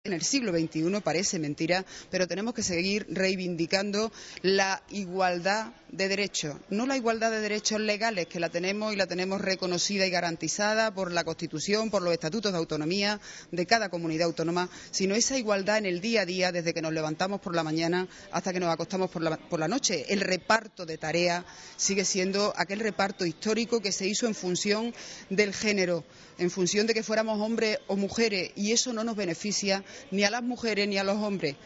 En el siglo XXI parece mentira, pero tenemos que seguir reivindicando la igualdad de derechos, no la igualdad de derechos legales, que la tenemos y la tenemos reconocida y garantizada por la Constitución, por los estatutos de autonomía de cada comunidad autónoma, sino esa igualdad en el día a día, desde que nos levantamos por la mañana hasta que nos acostamos por la noche. El reparto de tareas sigue siendo aquel reparto histórico que se hizo en función del género, en función de que fuéramos hombres o mujeres, y eso no nos beneficia ni a las mujeres ni a los hombres.